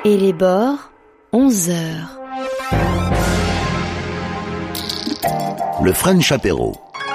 Et les bords, 11 heures. Le French Apéro.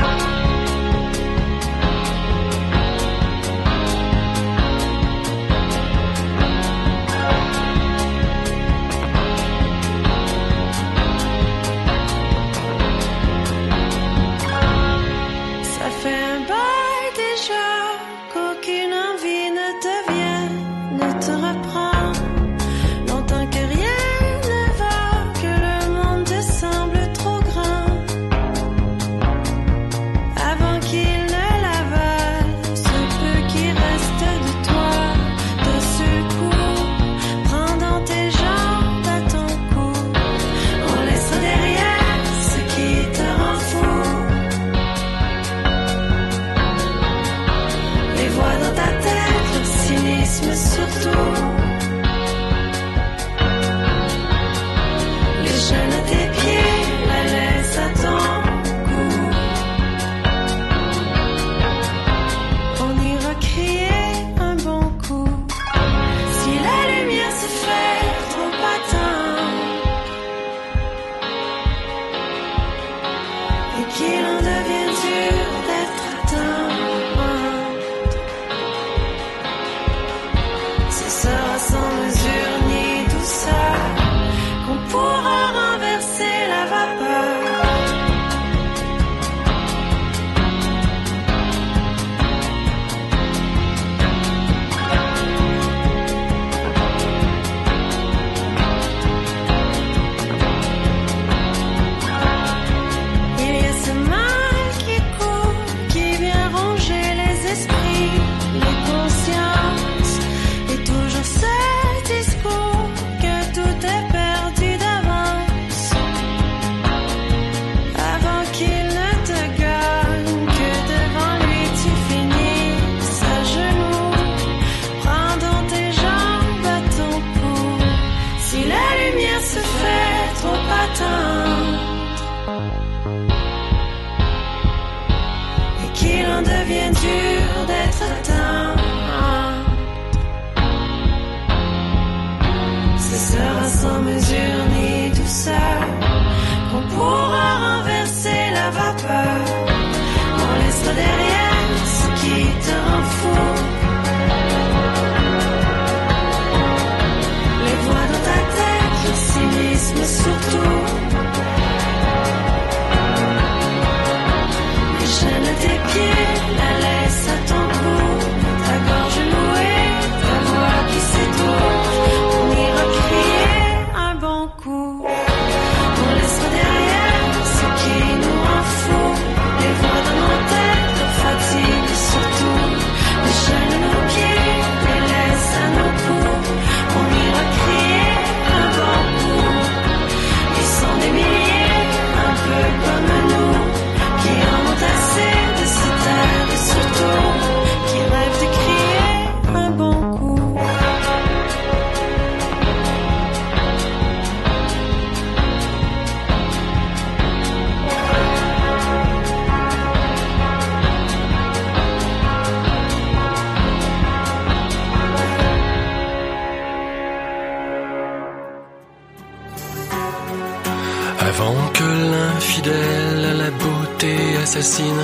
Avant que l'infidèle à la beauté assassine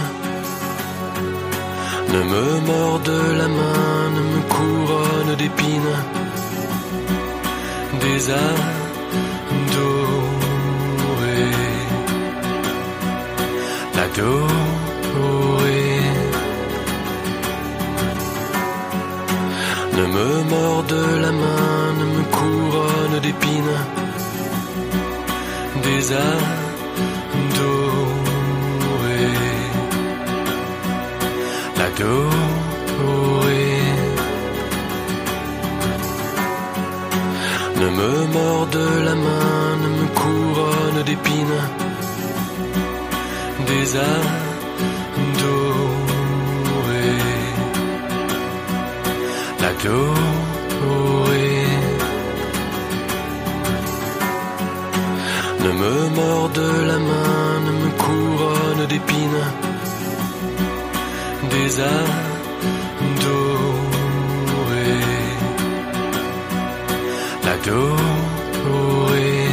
ne me morde la main, ne me couronne d'épines, des adorés, l'adoré, ne me morde la main, ne me couronne d'épines, des adorés, l'adoré, ne me morde la main, ne me couronne d'épines, des adorés, l'adoré, ne me morde la main, ne me couronne d'épines, des adorés, l'adorer.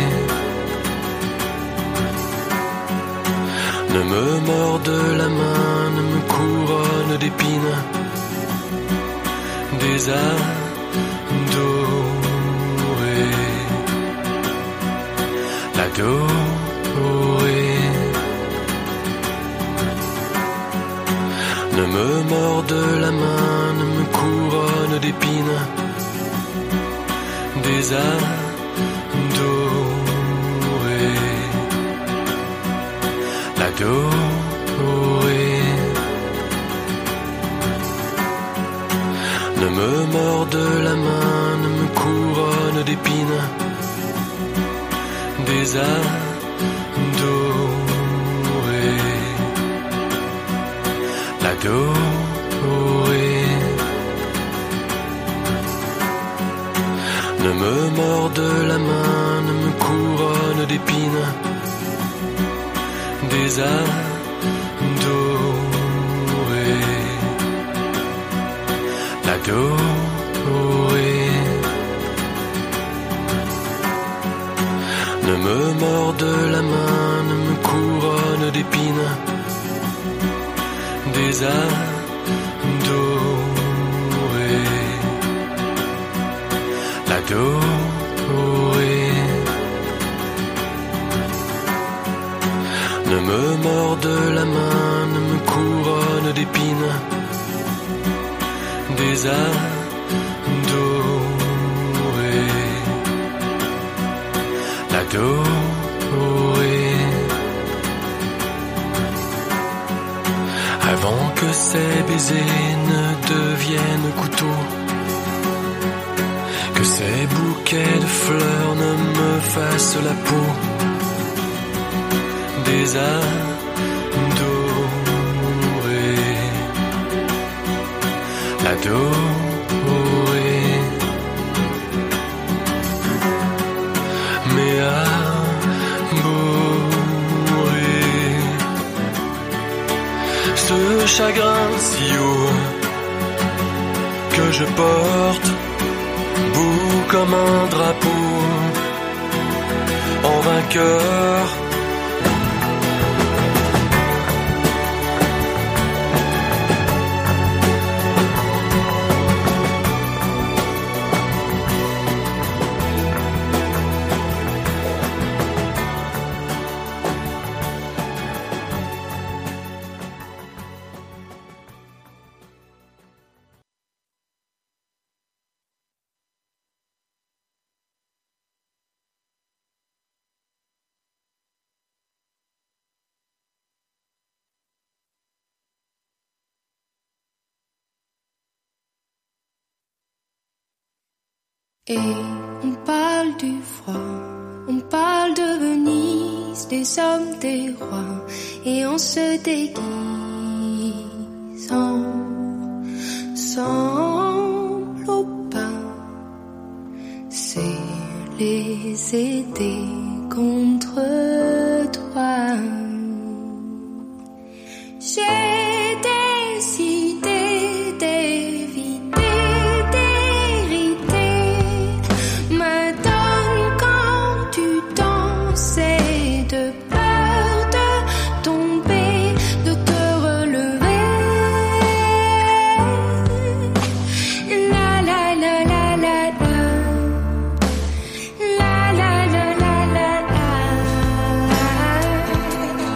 Ne me morde la main, ne me couronne d'épines, désadorer, l'adorer. Ne me morde la main, ne me couronne d'épines, désadorer, l'adorer. Ne me morde la main, ne me couronne d'épines, désadorer, l'adorer. Ne me morde la main, ne me couronne d'épines, désadorer, l'adorer. Ne me morde la main, ne me couronne d'épines, désadorer, l'adorer. Ne me morde la main, ne me couronne d'épines, désadorer, l'adorer. Avant que ces baisers ne deviennent couteaux, que ces bouquets de fleurs ne me fassent la peau, désadorer, l'adorer. Mais abhorrer ce chagrin si haut que je porte, beau comme un drapeau, en vainqueur. Et on parle du froid, on parle de Venise, des hommes, des rois, et on se déguise ensemble au pain. C'est les aider contre toi. J'ai décidé d'éviter d'hériter ma donne quand tu danses et de peur de tomber, de te relever. La la la la la la, la la la la la la.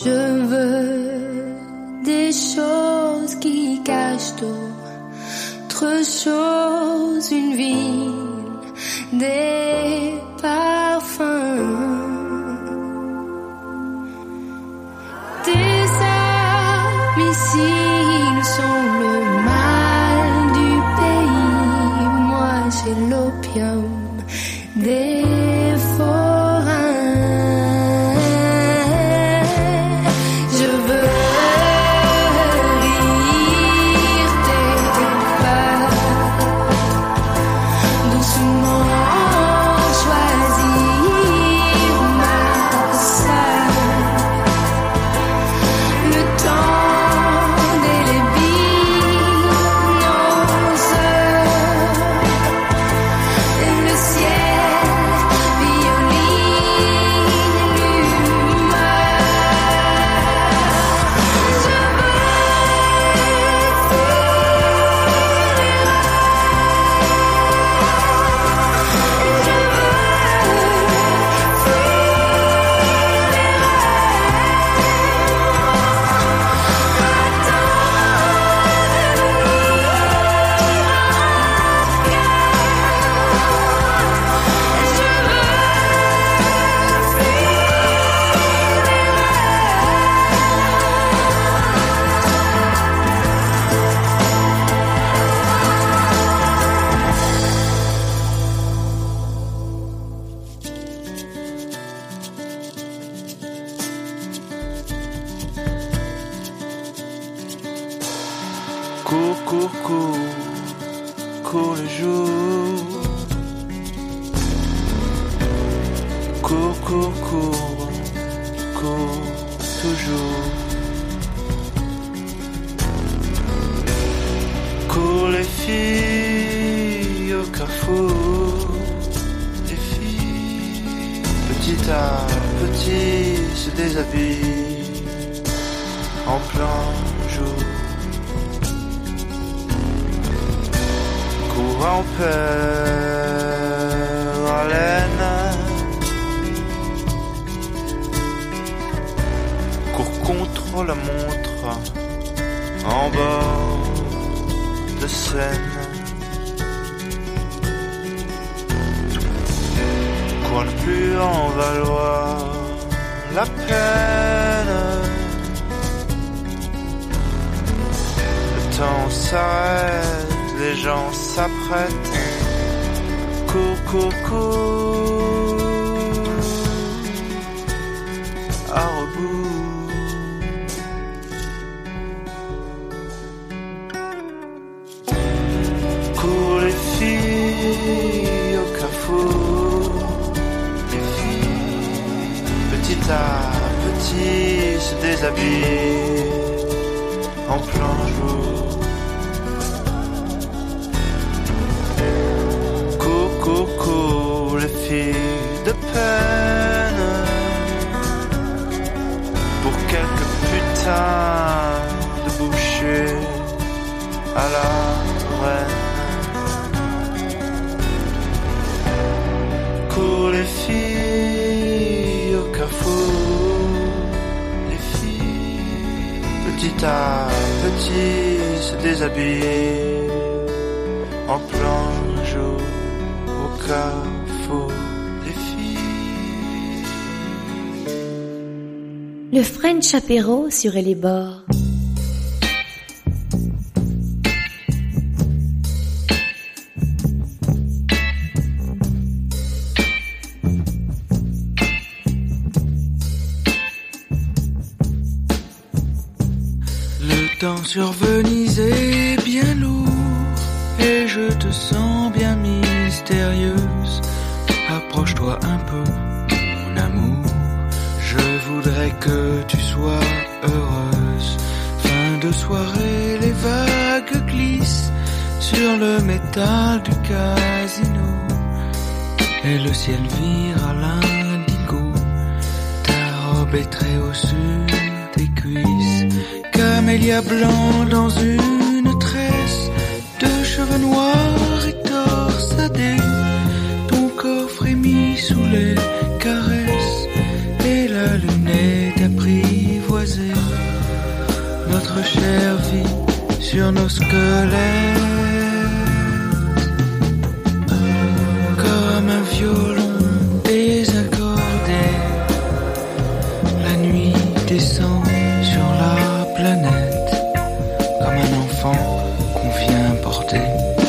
Je veux des choses qui cachent d'autres choses, une ville, des parfums, des imbéciles sont le mal du pays. Moi j'ai l'opium des cours le jour. Cours toujours. Cours les filles au carrefour. Les filles, petit à petit, se déshabillent en plein jour. Courant peur à laine, court contre la montre en bord de Seine. Cours ne plus en valoir la peine. Le temps s'arrête, les gens s'apprêtent. Cours à rebours. Cours les filles au carrefour. Les filles, petit à petit, se déshabillent en plein jour. Cours les filles de peine pour quelques putains de bouchers à la reine. Cours les filles au carrefour. Les filles petit à petit se déshabillent en plein jour. Carrefour, les filles. Le French apéro sur les bords. Le temps sur Venise est bien lourd et je te sens bien mystérieuse. Approche-toi un peu, mon amour. Je voudrais que tu sois heureuse. Fin de soirée, les vagues glissent sur le métal du casino et le ciel vire à l'indigo. Ta robe est très haut sur tes cuisses, camélia blanc dans une tresse de cheveux noirs et torsadés. Ton corps frémit sous les caresses et la lunette apprivoisée notre chère vie sur nos squelettes, comme un violon désaccordé. La nuit descend sur la planète, comme un enfant qu'on vient porter.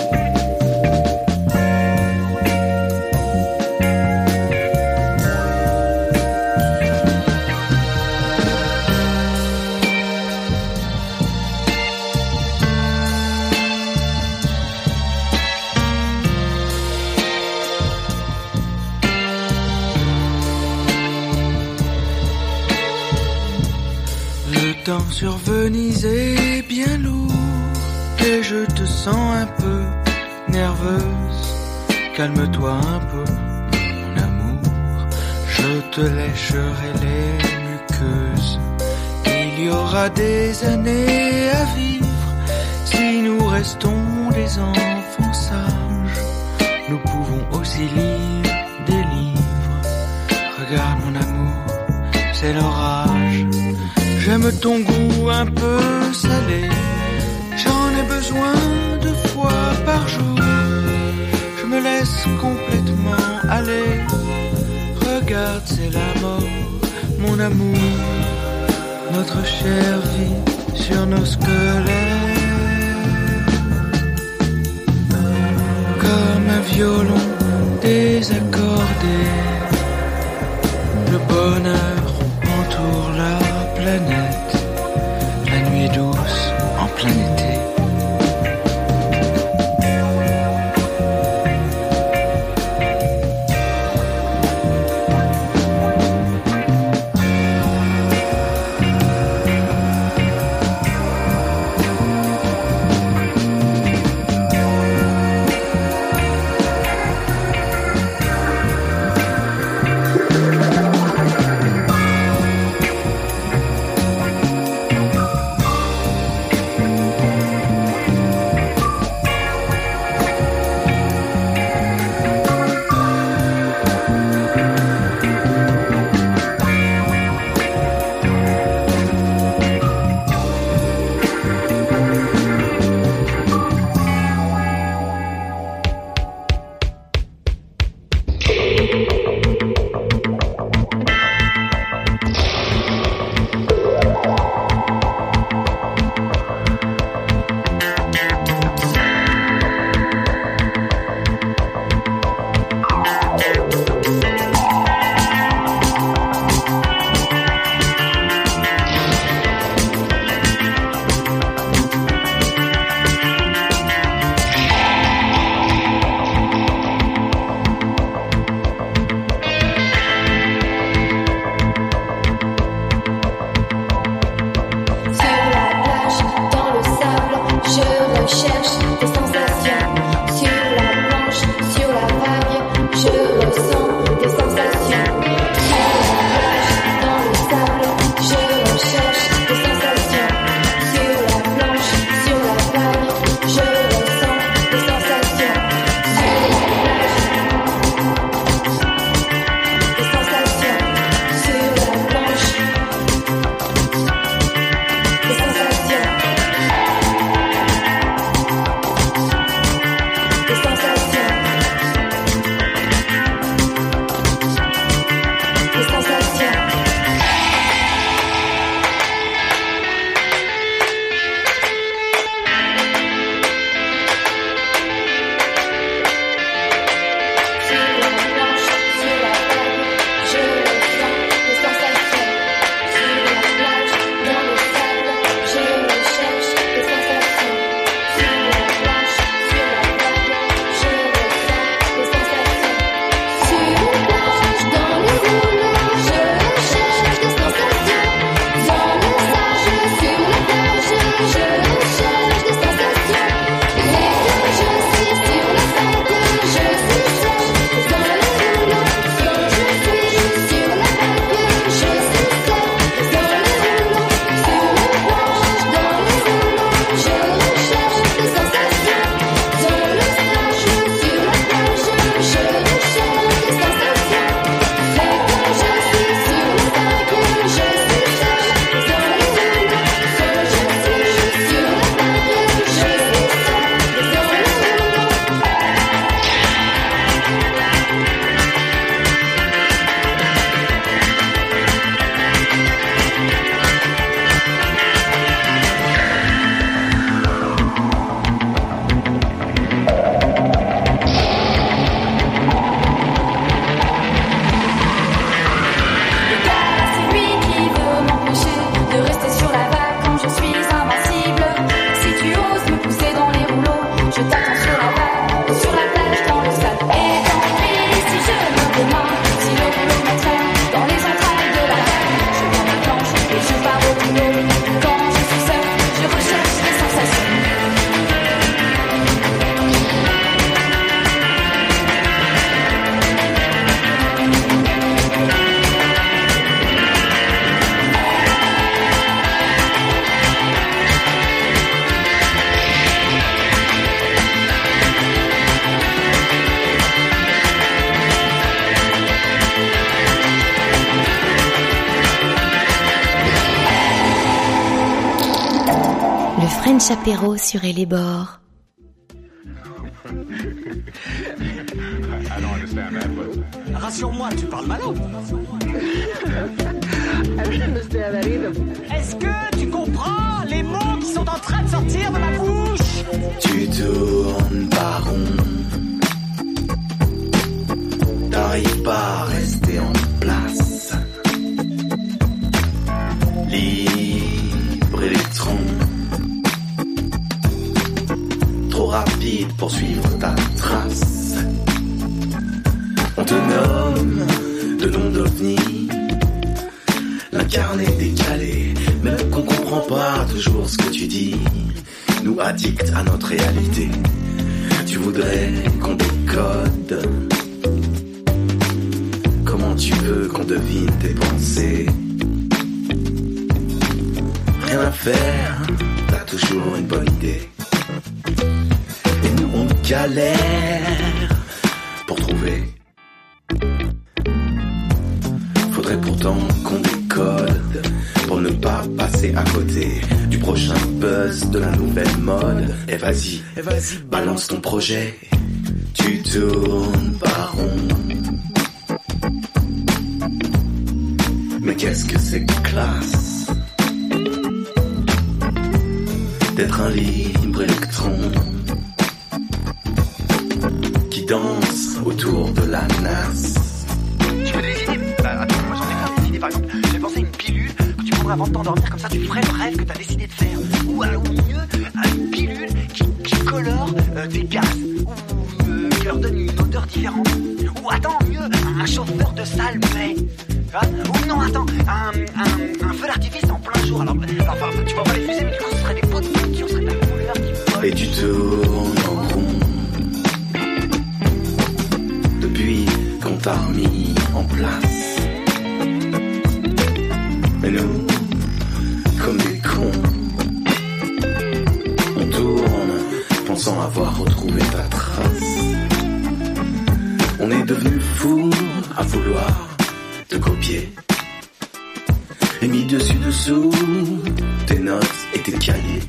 Le temps sur Venise est bien lourd et je te sens un peu nerveuse. Calme-toi un peu, mon amour, je te lècherai les muqueuses. Il y aura des années à vivre si nous restons des enfants sages. Nous pouvons aussi lire des livres. Regarde mon amour, c'est l'orage. J'aime ton goût un peu salé, j'en ai besoin 2 fois par jour. Je me laisse complètement aller, regarde c'est la mort, mon amour. Notre chère vie sur nos squelettes, comme un violon désaccordé. Le bonheur entoure la planète, la nuit est douce en plein été. French apéro sur et les bords. Rassure-moi, tu parles malin. Est-ce que tu comprends les mots qui sont en train de sortir de ma bouche? Tu tournes par rond, t'arrives pas à rester en place. Libre électron, trop rapide pour suivre ta trace. On te nomme de nom d'ovni, l'incarné décalé, même qu'on comprend pas toujours ce que tu dis, nous addicts à notre réalité. Tu voudrais qu'on décode, comment tu veux qu'on devine tes pensées? Rien à faire, t'as toujours une bonne idée. Et nous on galère pour trouver. Faudrait pourtant qu'on décode pour ne pas passer à côté du prochain buzz de la nouvelle mode. Et vas-y, balance ton projet. Tu tournes par rond. Mais qu'est-ce que c'est que classe d'être un libre électron qui danse autour de la nasse. Tu veux des idées? Attends, moi j'en ai plein des idées. Par exemple, j'ai pensé à une pilule que tu prendrais avant de t'endormir, comme ça tu ferais le rêve que t'as décidé de faire. Ou mieux, une pilule qui colore tes gaz, ou qui leur donne une odeur différente. Ou attends, mieux, un chauffeur de salle mais... Ou non, attends, un feu d'artifice en plein jour. Alors tu vois pas les fusées, mais du coup ce serait des pots de peinture, ce serait de la couleur qui vole. Et tu tournes en rond depuis qu'on t'a remis en place. Mais nous, comme des cons, on tourne pensant avoir retrouvé ta trace. On est devenu fous à vouloir te copier et mis dessus-dessous tes notes et tes cahiers.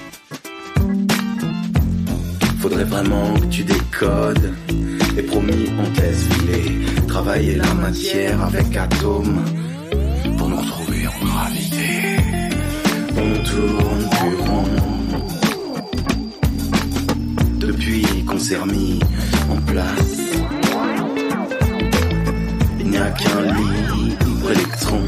Faudrait vraiment que tu décodes. Et promis, on te laisse filer, travailler la matière avec atomes pour nous retrouver en gravité. On tourne plus rond depuis qu'on s'est remis en place. Il n'y a qu'un libre électron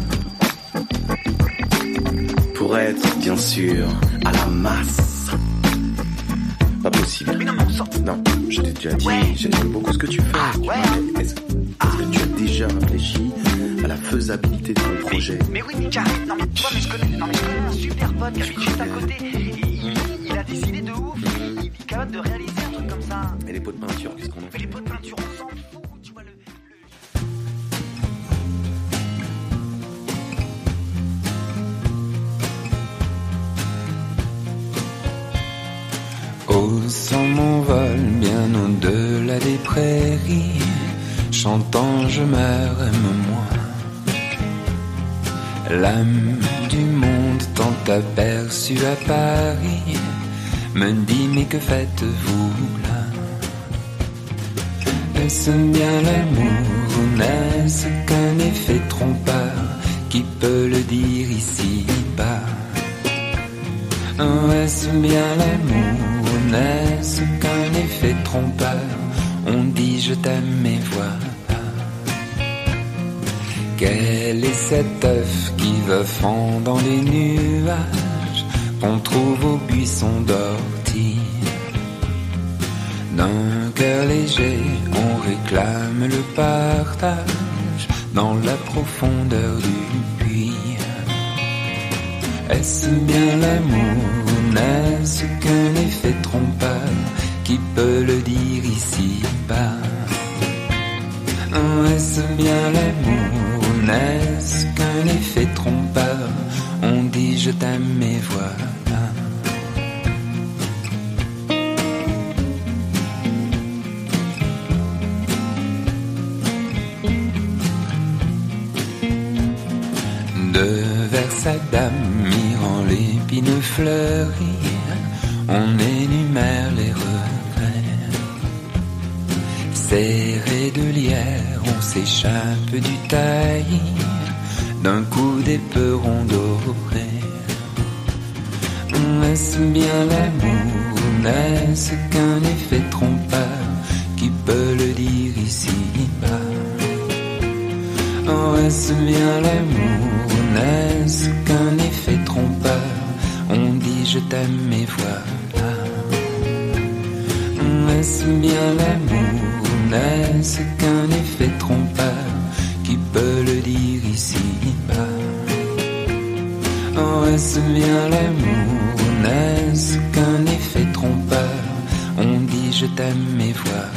pour être bien sûr à la masse. Pas possible. Mais non, mais on sort. Non, je t'ai déjà dit, Ouais. j'aime beaucoup ce que tu fais. Ah, ouais. Est-ce que tu as déjà réfléchi à la faisabilité de ton projet? Mais oui, mais carré. Non, mais toi, je connais un super pote qui habite juste à côté. Il a décidé de ouf. Il est capable de réaliser un truc comme ça. Et les pots de peinture, qu'est-ce qu'on en Mais fait? les pots de peinture, on s'en fout. Tu vois, Oh, sans mon vol bien au-delà des prairies, chantant je meurs, aime-moi. L'âme du monde tant aperçue à Paris me dit mais que faites-vous là? Est-ce bien l'amour ou n'est-ce qu'un effet trompeur? Qui peut le dire ici-bas? Est-ce bien l'amour ou n'est-ce qu'un effet trompeur? On dit je t'aime et voilà. Quel est cet œuf qui va fondre dans les nuages qu'on trouve au buisson d'ortie? D'un cœur léger on réclame le partage dans la profondeur du puits. Est-ce bien l'amour ou n'est-ce qu'un effet trompeur? Qui peut le dire ici-bas? Est-ce bien l'amour ou n'est-ce qu'un effet trompeur? On dit je t'aime et voilà. De vers sa dame mirant l'épine fleurit, on énumère les regrets. Serré de lierre, on s'échappe du taillis, d'un coup d'éperon doré. Est-ce bien l'amour, n'est-ce qu'un effet trompeur qui peut le dire ici-bas? Oh, est-ce bien l'amour, n'est-ce qu'un effet trompeur? On dit je t'aime et voilà. Est-ce bien l'amour, n'est-ce qu'un effet trompeur qui peut le dire ici-bas? Oh, est-ce bien l'amour, n'est-ce qu'un effet trompeur? On dit je t'aime et voilà.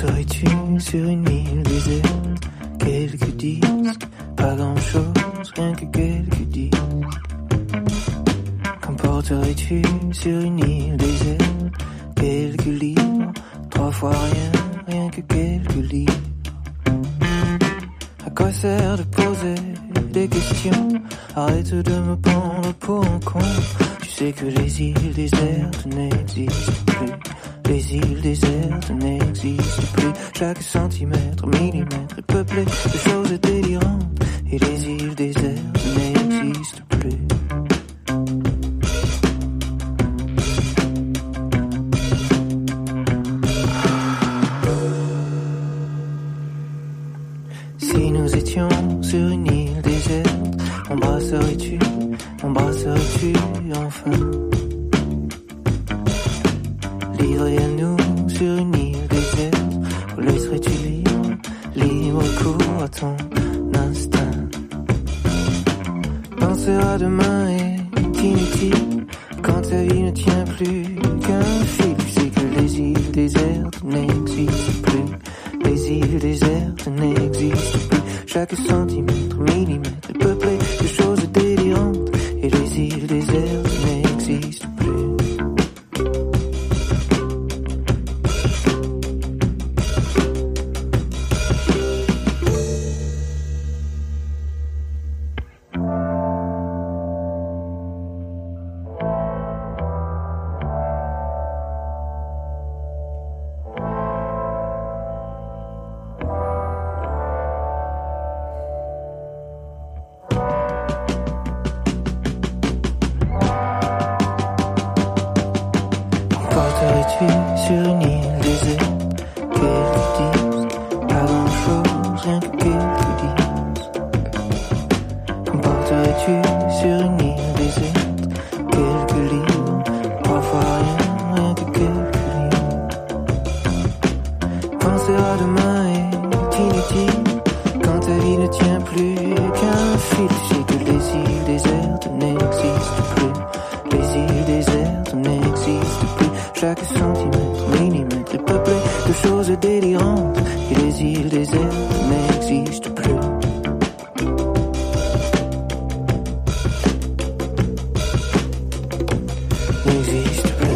Qu'emporterais-tu sur une île déserte? Quelques disques, pas grand-chose, rien que quelques disques. Qu'emporterais-tu sur une île déserte? Quelques livres, 3 fois rien que quelques livres. À quoi sert de poser des questions? Arrête de me prendre pour un con. Tu sais que les îles désertes n'existent plus. Les îles désertes n'existent plus. Chaque centimètre, millimètre est peuplé de choses délirantes. Et les îles désertes n'existent plus. Si nous étions sur une île déserte, m'embrasserais-tu enfin? Livré à nous sur une île déserte, où laisserais-tu libre cours à ton instinct? Penser à demain est inutile quand ta vie ne tient plus qu'un fil. Tu sais que les îles désertes n'existent plus. Les îles désertes n'existent plus. Chaque centimètre, millimètre est peuplé de choses délirantes. Et les îles désertes n'existent plus. Sur une île déserte, quelques disques, pas grand-chose, rien que quelques disques. Qu'emporterais-tu sur une île déserte? Quelques livres, 3 fois rien que quelques livres. Penser à demain est inutile quand ta vie ne tient plus qu'un fil. Tu sais que les îles désertes n'existent plus. Les îles désertes n'existent plus. Chaque centimètre, millimètre est peuplé de choses délirantes. Et les îles désertes n'existent plus. N'existent plus.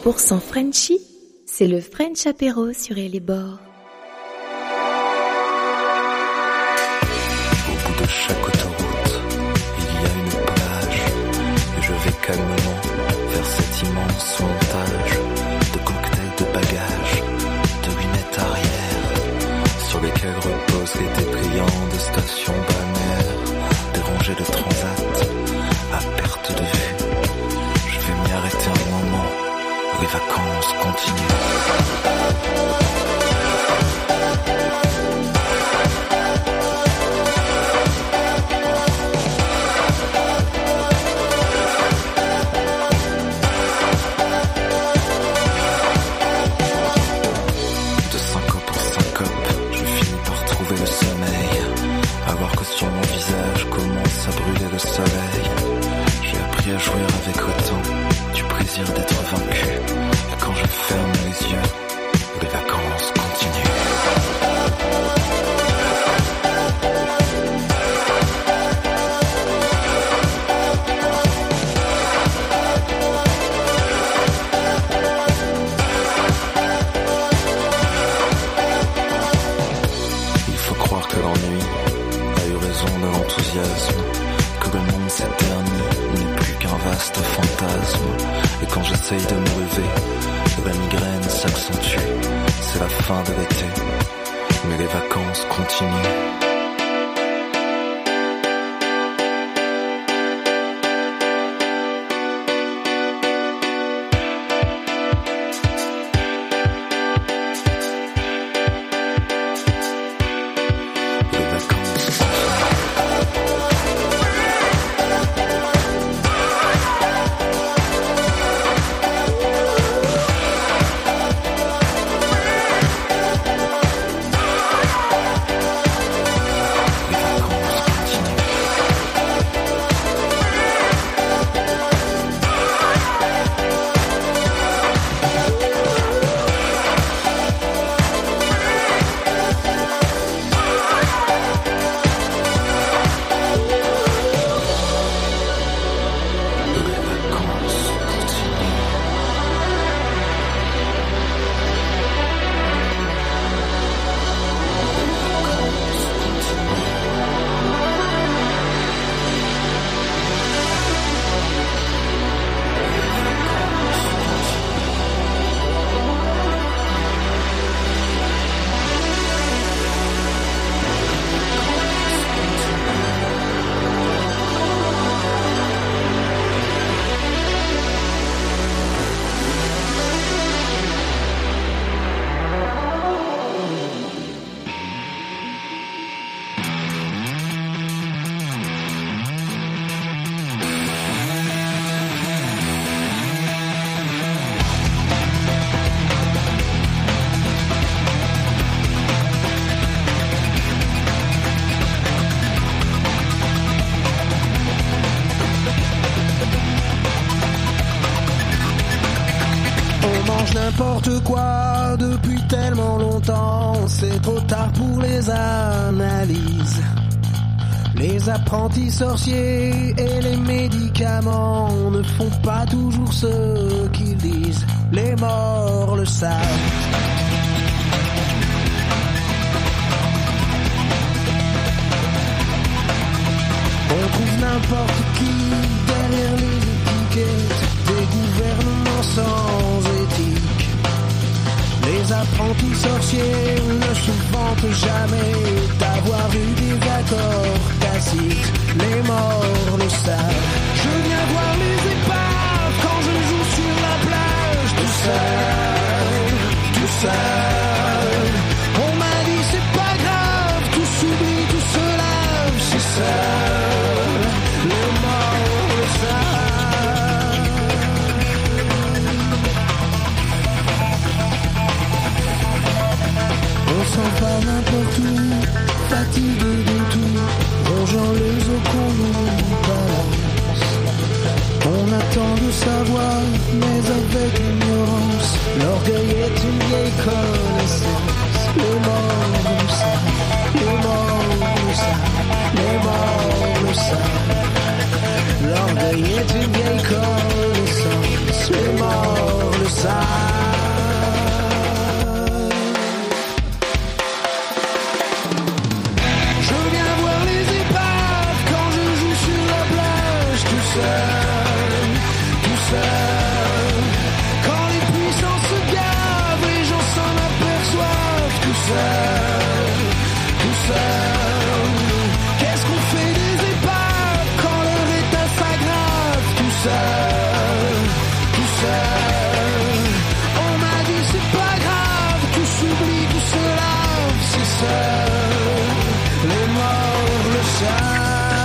100% Frenchy, c'est le French Apéro sur les bords. Au bout de chaque autoroute, il y a une plage, et je vais calmement vers cet immense montage de cocktails de bagages, de lunettes arrière, sur lesquelles reposent les débris de stations balnéaires, des rangées de transat à perte de vue. Je vais m'y arrêter un moment, les vacances continuent. De syncope en syncope, je finis par trouver le sommeil, alors que sur mon visage commence à brûler le soleil. J'ai appris à jouir avec le temps du plaisir d'être vaincu. Et quand je ferme les yeux, les vacances continuent. Il faut croire que l'ennui a eu raison de l'enthousiasme, que le monde s'éternise n'est plus qu'un vaste fantasme. Et quand j'essaye de me lever, la migraine s'accentue. C'est la fin de l'été, mais les vacances continuent. N'importe quoi depuis tellement longtemps, c'est trop tard pour les analyses. Les apprentis sorciers et les médicaments ne font pas toujours ce qu'ils disent. Les morts le savent. On trouve n'importe qui derrière les étiquettes des gouvernements sans éthique. Les apprentis sorciers ne se vantent jamais d'avoir eu des accords tacites. Les morts le savent. Je viens voir les épaves quand je joue sur la plage. Tout seul, tout seul. On m'a dit c'est pas grave, tout s'oublie, tout se lave. C'est seul, les morts le savent. On s'en va n'importe où, fatigué de tout, rongeant les os qu'on nous balance. On attend de savoir, mais avec ignorance, l'orgueil est une vieille connaissance. Les morts le savent, les morts le savent, les morts le savent. L'orgueil est une vieille connaissance, les morts le savent. seul, tout seul. Qu'est-ce qu'on fait des épaves quand leur état s'aggrave? Tout seul, tout seul. On m'a dit c'est pas grave, tout s'oublie, tout se lave, c'est seul. Les morts le savent.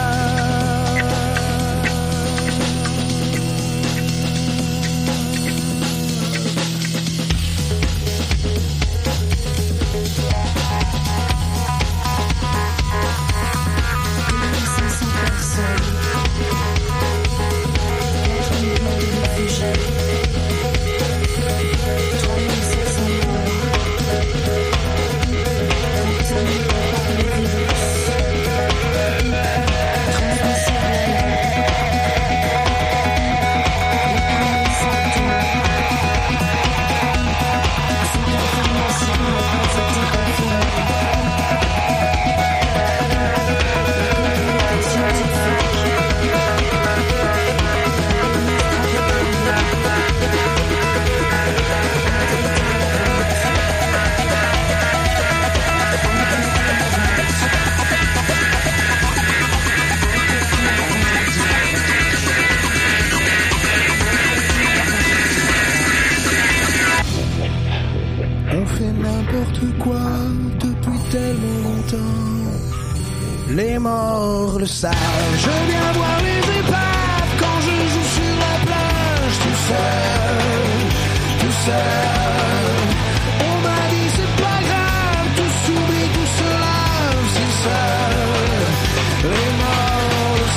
Les morts le savent. Je viens voir les épaves quand je joue sur la plage. Tout seul, tout seul. On m'a dit c'est pas grave, tout s'oublie, tout se lave, c'est seul. Les morts le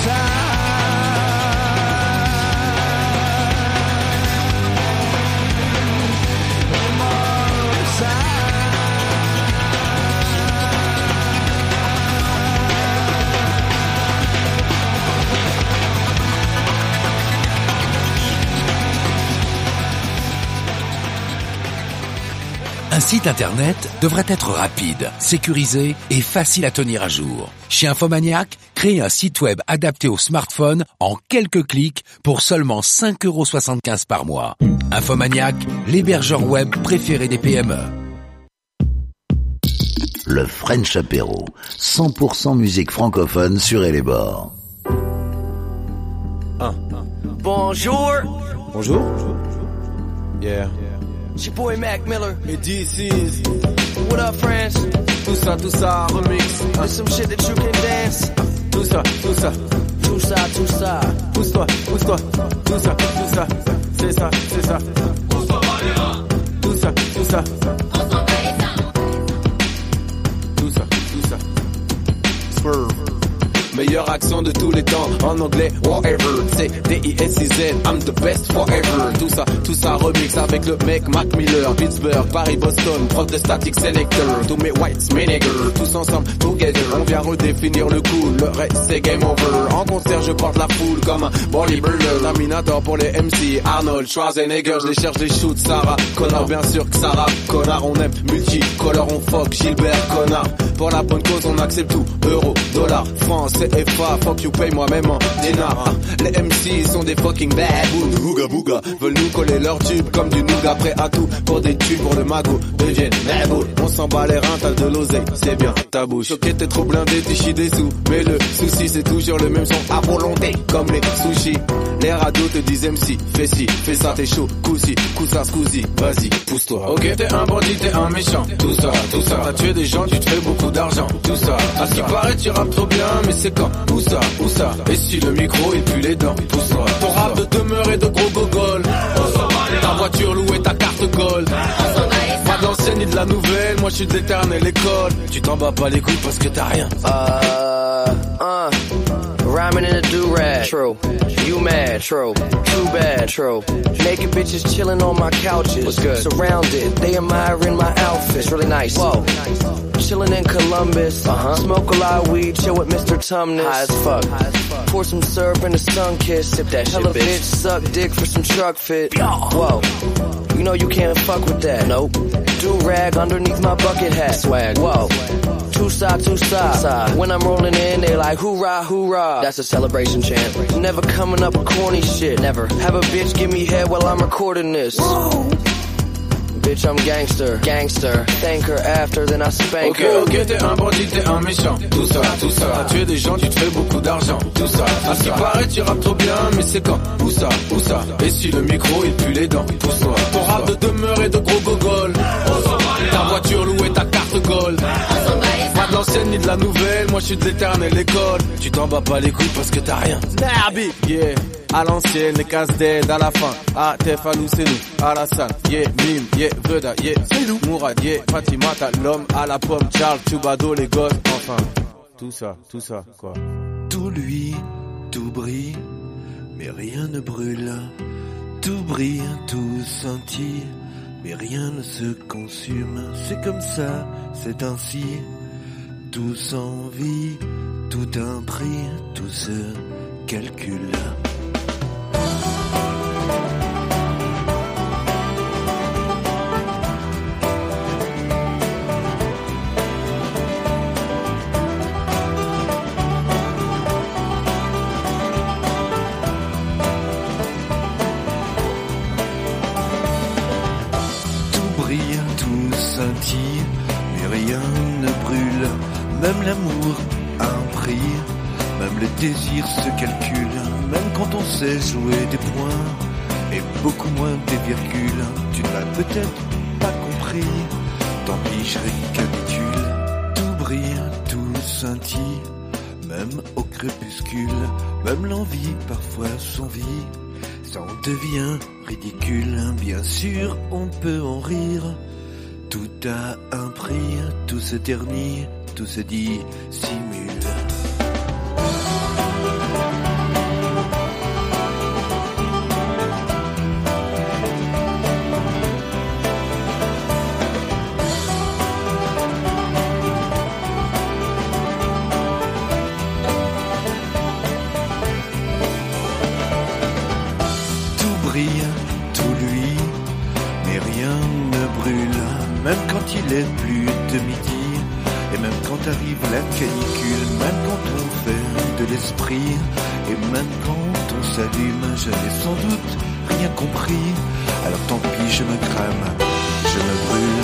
savent. Les morts le savent. Un site internet devrait être rapide, sécurisé et facile à tenir à jour. Chez Infomaniac, créez un site web adapté au smartphone en quelques clics pour seulement 5,75 € par mois. Infomaniac, l'hébergeur web préféré des PME. Le French Apéro, 100% musique francophone sur Elébor. Bonjour. Bonjour. Yeah. It's your boy Mac Miller. Et this is. What up, friends? Tout ça, remix. There's some shit that you can dance. Tout ça. Tout ça. Pousse-toi. Tout ça. C'est ça. Pousse-toi, Valéra. Tout ça. Tout ça. Swerve. Meilleur accent de tous les temps, en anglais, whatever. C'est D-I-S-I-Z, I'm the best forever. Tout ça remix avec le mec Mac Miller. Pittsburgh, Paris, Boston, prof de Static Selector. Tous mes whites, mes nigger, tous ensemble, together. On vient redéfinir le cool, le reste c'est game over. En concert je porte la foule comme un bodybuilder. Terminator pour les MC, Arnold, Schwarzenegger. Je les cherche, les shoot, Sarah Connor, bien sûr que Sarah Connor. On aime multicolore, on fuck Gilbert Connor. Pour la bonne cause on accepte tout, euro, dollar, France, CFA, fuck you pay moi-même en dinar. Les MC sont des fucking baboons, booga booga, veulent nous coller leur tube comme du nougat, prêt à tout pour des tubes pour le magot, deviennent baboons. On s'en bat les reins, t'as de l'oseille, c'est bien ta bouche. Choqué, t'es trop blindé, tu chies des sous, mais le souci c'est toujours le même son à volonté, comme les sushis. Les radios te disent MC, fais ci, fais ça, t'es chaud, coussi, coussa, scousi, vas-y, pousse-toi. Ok, t'es un bandit, t'es un méchant, tout ça, t'as tué des gens, tu te fais beaucoup d'argent, tout ça. À ce qui paraît, tu rappes trop bien, mais c'est quand? Où ça? Et si le micro et puis les dents, pousse-toi. Ton rap de demeure et de gros gogol. Ta voiture louée, ta carte gold. Pas de l'ancienne ni de la nouvelle, moi je suis de l'éternelle école. Tu t'en bats pas les couilles parce que t'as rien. Rhyming in a do-rag, true. You mad, true. Too bad, true. Naked bitches chilling on my couches. What's good? Surrounded, they admiring my outfit. It's really nice. Whoa. Chilling in Columbus. Smoke a lot of weed, chill with Mr. Tumnus. High as fuck. Pour some syrup in a sun kiss. Sip that shit, bitch. Bitch suck dick for some truck fit. Whoa. You know you can't fuck with that. Nope. Do-rag underneath my bucket hat. Swag. Whoa. Two side. When I'm rolling in, they like hoorah, hoorah. That's a celebration chant. Never coming up with corny shit. Never. Have a bitch give me head while I'm recording this. Whoa. bitch, I'm gangster, gangster. Thank her after, then I spank her. Ok, t'es un bandit, t'es un méchant. Tout ça. T'as tué des gens, tu te fais beaucoup d'argent. Tout ça. À ce qui paraît, tu rappes trop bien, mais c'est quand? Où ça? Et si le micro, il pue les dents? Pousse-toi. Ton rap de demeure et de gros gogol. Ta voiture louée, ta carte gold. Pas de l'ancienne ni de la nouvelle, moi je suis de l'éternelle école. Tu t'en bats pas les couilles parce que t'as rien. Derby, yeah. À l'ancienne, les casse-dead à la fin. Ah, Tefalou, c'est nous, Alassane, yeah, Mime, yeah, Veda, yeah, c'est nous. Mourad, yeah, Fatima, t'as l'homme à la pomme, Charles, Tubado, les gosses, enfin. Tout ça, quoi. Tout luit, tout brille, mais rien ne brûle. Tout brille, tout scintille, mais rien ne se consume. C'est comme ça, c'est ainsi. Tout s'envie, tout un prix, tout se calcule. Mais rien ne brûle, même l'amour a un prix, même le désir se calcule, même quand on sait jouer des points, et beaucoup moins des virgules. Tu ne l'as peut-être pas compris, tant pis je récapitule. Tout brille, tout scintille, même au crépuscule, même l'envie parfois s'envie, ça en devient ridicule. Bien sûr on peut en rire, tout a un prix, tout se ternit, tout se dissimule. Tout brille, tout luit, mais rien ne brûle. Même quand il est plus de midi, et même quand arrive la canicule, même quand on fait de l'esprit, et même quand on s'allume, je n'ai sans doute rien compris. Alors tant pis, je me crame, je me brûle.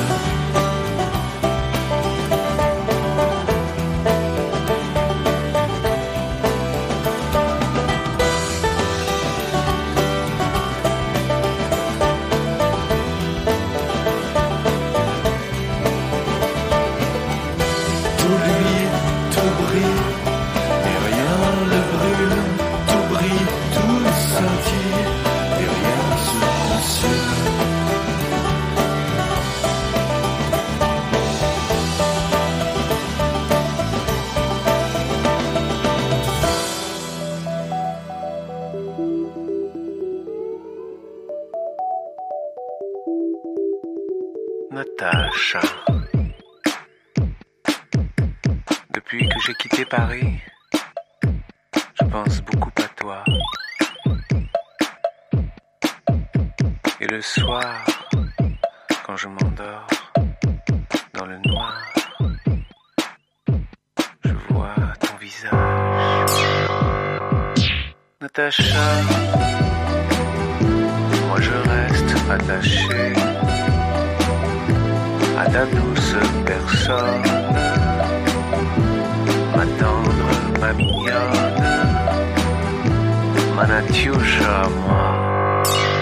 Natacha. Depuis que j'ai quitté Paris, je pense beaucoup à toi. Et le soir, quand je m'endors dans le noir, je vois ton visage. Natacha, moi je reste attaché à ta douce personne, ma tendre, ma mignonne, ma Natiusha, moi.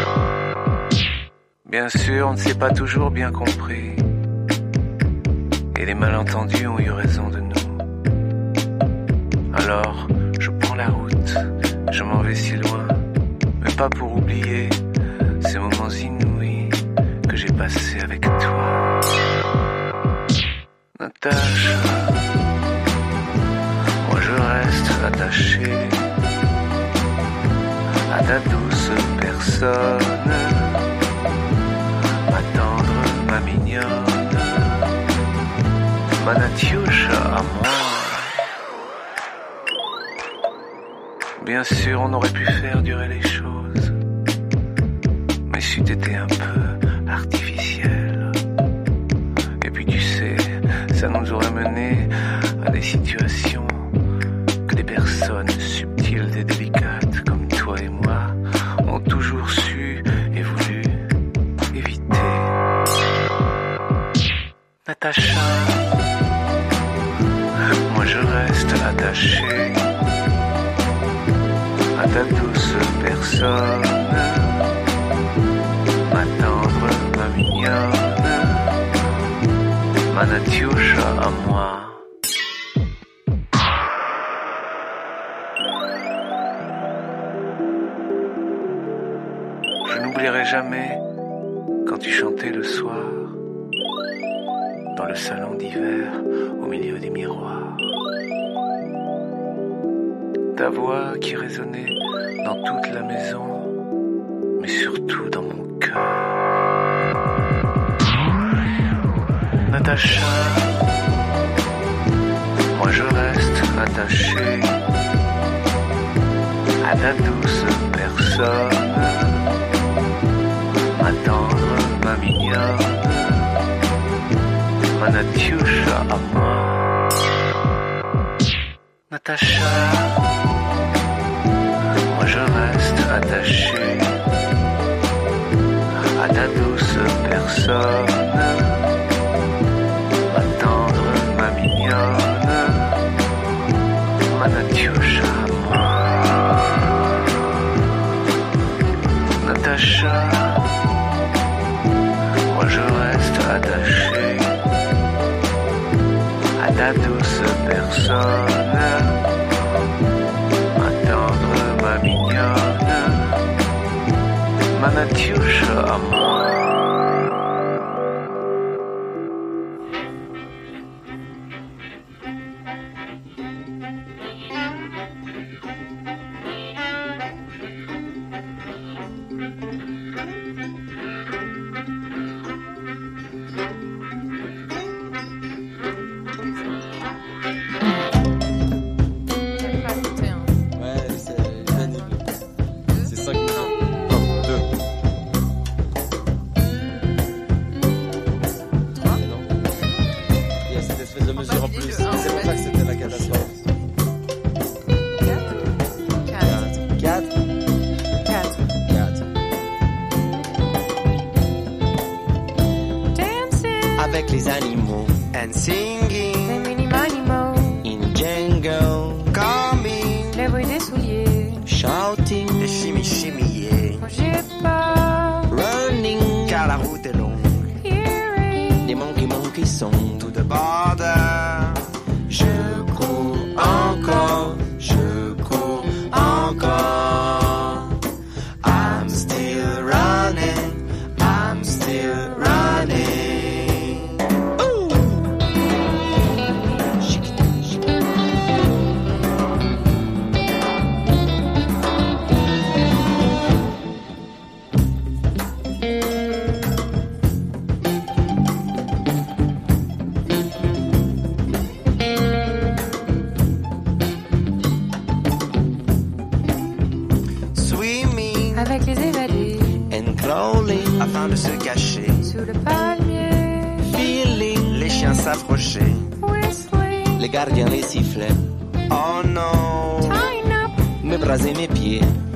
Bien sûr, on ne s'est pas toujours bien compris, et les malentendus ont eu raison de nous. Alors, je prends la route, je m'en vais si loin, mais pas pour oublier ces moments inouïs que j'ai passés avec toi. Natacha, moi je reste attaché à ta douce personne, ma tendre, ma mignonne, ma Natiusha à moi. Bien sûr, on aurait pu faire durer les choses, mais c'eût été un peu artificiel. Et puis tu sais, ça nous aurait mené à des situations que des personnes subtiles et délicates comme toi et moi ont toujours su et voulu éviter. je reste attaché à ta douce personne, ma tendre, ma mignonne, ma Natiusha à moi. Je n'oublierai jamais quand tu chantais le soir dans le salon d'hiver au milieu des miroirs. Ta voix qui résonnait dans toute la maison, mais surtout dans mon cœur. Natacha, moi je reste attaché à ta douce personne, ma tendre, ma mignonne, ma Natiusha à moi. Natacha, moi je reste attaché à ta douce personne, ma tendre, ma mignonne, ma Natiusha à moi. Natacha, moi je reste attaché à ta douce personne, ma tendre, ma mignonne, ma Natiusha à moi. Avec les animaux and singing, les mini-animaux in jungle, coming, les bruits des souliers, shouting, les chimie-chimie, quand j'ai peur, running, car la route est longue, hearing, des monkeys sont to the border. Je cours encore, je cours encore. I'm still running, I'm still running. avec les évadés, and crawling, afin de se cacher, sous le palmier, feeling, les chiens s'approchaient, les gardiens les sifflaient. Oh non, tying up, mes bras et mes pieds,